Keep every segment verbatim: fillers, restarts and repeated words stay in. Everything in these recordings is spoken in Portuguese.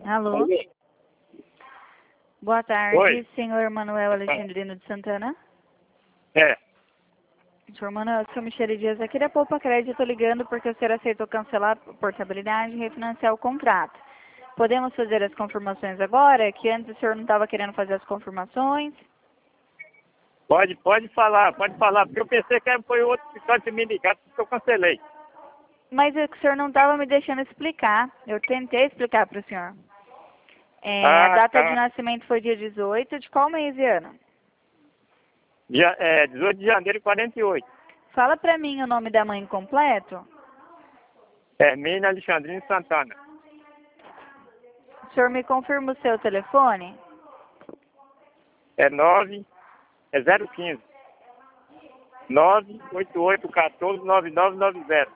Alô? Oi. Boa tarde, Oi. senhor Manuel Alexandrino de Santana. É. Senhor Manuel, sou Michele Dias aqui da Poupa Crédito, estou ligando porque o senhor aceitou cancelar a portabilidade e refinanciar o contrato. Podemos fazer as confirmações agora, que antes o senhor não estava querendo fazer as confirmações? Pode, pode falar, pode falar, porque eu pensei que foi outro que só de me ligar, porque eu cancelei. Mas é que o senhor não estava me deixando explicar. Eu tentei explicar para o senhor. É, a Ah, data de tá. nascimento foi dia dezoito, de qual mês e ano? Dia, é, dezoito de janeiro de quarenta e oito. Fala para mim o nome da mãe completo. Hermínio Alexandrino Santana. O senhor me confirma o seu telefone? É nove, é zero quinze. nove oito oito um quatro nove nove nove zero.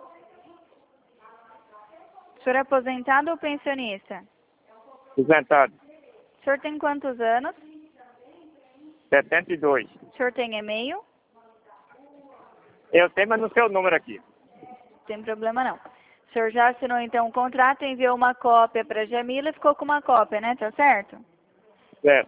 O senhor é aposentado ou pensionista? Aposentado. O senhor tem quantos anos? setenta e dois. O senhor tem e-mail? Eu tenho, mas não sei o número aqui. Não tem problema não. O senhor já assinou então o contrato, enviou uma cópia para a Jamila e ficou com uma cópia, né? Tá certo? Certo.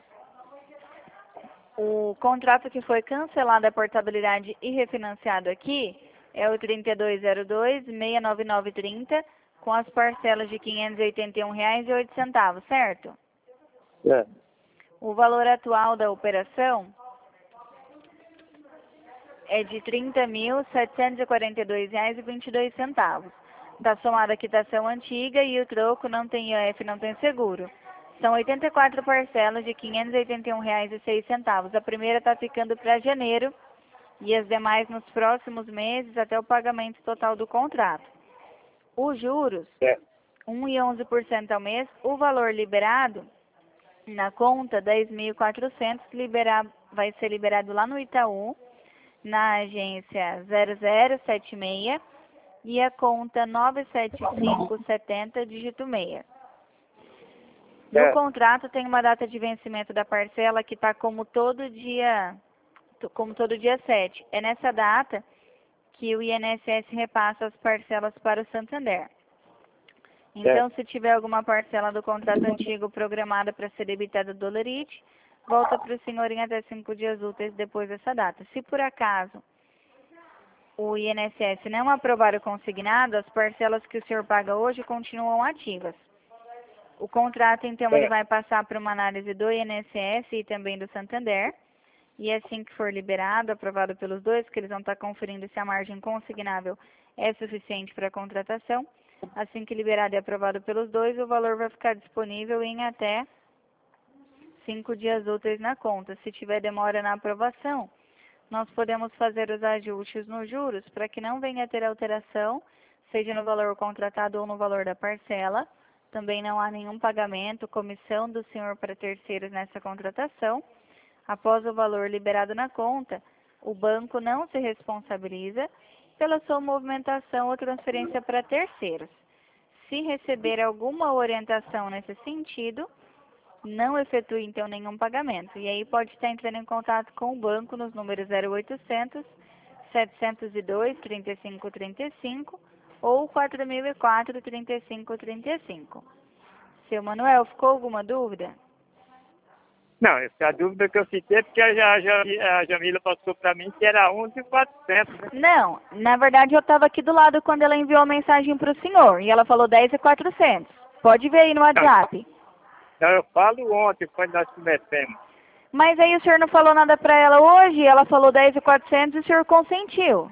O contrato que foi cancelado a portabilidade e refinanciado aqui é o trinta e dois zero dois, seis nove nove trinta, com as parcelas de quinhentos e oitenta e um reais e oito centavos, certo? Certo. O valor atual da operação é de trinta mil setecentos e quarenta e dois reais e vinte e dois centavos. Está somada a quitação antiga e o troco não tem I O F, não tem seguro. São oitenta e quatro parcelas de quinhentos e oitenta e um reais e seis centavos. A primeira está ficando para janeiro e as demais nos próximos meses até o pagamento total do contrato. Os juros, Certo. um vírgula onze por cento ao mês. O valor liberado na conta, dez mil e quatrocentos, liberar, vai ser liberado lá no Itaú, na agência zero zero sete seis e a conta nove sete cinco sete zero, dígito seis. No Certo. contrato tem uma data de vencimento da parcela que está como todo dia, como todo dia sete. É nessa data que o I N S S repassa as parcelas para o Santander. Então, se tiver alguma parcela do contrato antigo programada para ser debitada do Dolerite, volta para o senhor em até cinco dias úteis depois dessa data. Se por acaso o I N S S não aprovar o consignado, as parcelas que o senhor paga hoje continuam ativas. O contrato, então, ele vai passar para uma análise do I N S S e também do Santander. E assim que for liberado, aprovado pelos dois, que eles vão estar conferindo se a margem consignável é suficiente para a contratação. Assim que liberado e aprovado pelos dois, o valor vai ficar disponível em até cinco dias úteis na conta. Se tiver demora na aprovação, nós podemos fazer os ajustes nos juros para que não venha a ter alteração, seja no valor contratado ou no valor da parcela. Também não há nenhum pagamento, comissão do senhor para terceiros nessa contratação. Após o valor liberado na conta, o banco não se responsabiliza pela sua movimentação ou transferência para terceiros. Se receber alguma orientação nesse sentido, não efetue então nenhum pagamento. E aí pode estar entrando em contato com o banco nos números zero oitocentos, setecentos e dois, trinta e cinco trinta e cinco ou quatro mil e quatro, trinta e cinco trinta e cinco. Seu Manuel, ficou alguma dúvida? Não, essa a dúvida que eu citei é porque a, a, a Jamila passou para mim que era onze mil e quatrocentos, né? Não, na verdade eu estava aqui do lado quando ela enviou a mensagem para o senhor e ela falou dez mil e quatrocentos. Pode ver aí no WhatsApp. Não, eu falo ontem, quando nós conversamos. Mas aí o senhor não falou nada para ela hoje, ela falou dez mil e quatrocentos e o senhor consentiu.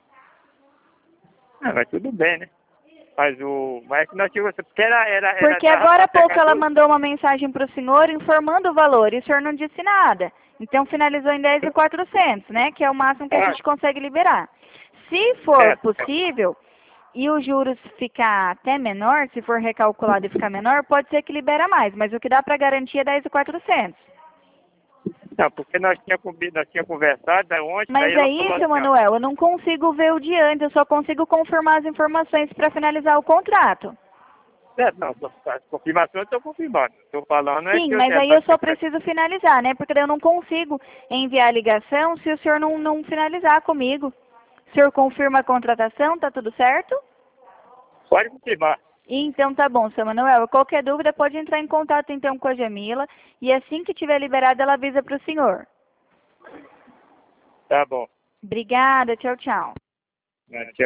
Ah, mas tudo bem, né? Mas o. Mas é que nós tivemos. Porque era. era, era Porque agora há pouco ela mandou uma mensagem para o senhor informando o valor e o senhor não disse nada. Então finalizou em dez mil e quatrocentos, né? Que é o máximo que a gente consegue liberar. Se for possível e os juros ficar até menor, se for recalculado e ficar menor, pode ser que libera mais. Mas o que dá para garantir é dez mil e quatrocentos. Não, porque nós tínhamos nós tinha conversado ontem. Mas é isso, Manuel, eu não consigo ver o dia antes, eu só consigo confirmar as informações para finalizar o contrato. É, não, as confirmações eu estou confirmando. Estou falando é Sim, que mas eu, aí eu só preciso finalizar, né? Porque daí eu não consigo enviar a ligação se o senhor não, não finalizar comigo. O senhor confirma a contratação, tá tudo certo? Pode confirmar. Então tá bom, seu Manuel. Qualquer dúvida pode entrar em contato então com a Jamila e assim que tiver liberado ela avisa para o senhor. Tá bom. Obrigada, tchau, tchau. Tchau.